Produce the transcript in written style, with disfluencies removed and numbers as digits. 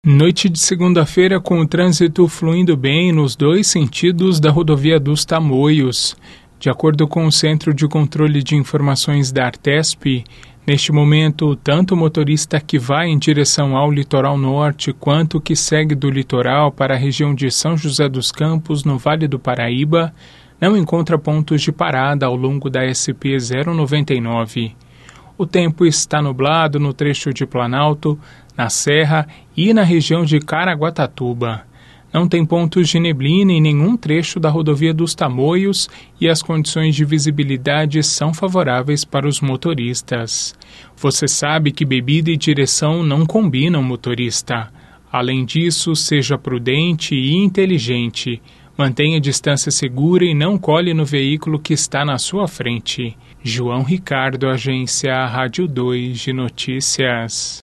Noite de segunda-feira com o trânsito fluindo bem nos dois sentidos da rodovia dos Tamoios. De acordo com o Centro de Controle de Informações da Artesp, neste momento, tanto o motorista que vai em direção ao litoral norte quanto o que segue do litoral para a região de São José dos Campos, no Vale do Paraíba, não encontra pontos de parada ao longo da SP-099. O tempo está nublado no trecho de Planalto, na Serra e na região de Caraguatatuba. Não tem pontos de neblina em nenhum trecho da rodovia dos Tamoios e as condições de visibilidade são favoráveis para os motoristas. Você sabe que bebida e direção não combinam, motorista. Além disso, seja prudente e inteligente. Mantenha distância segura e não cole no veículo que está na sua frente. João Ricardo, Agência Rádio 2 de Notícias.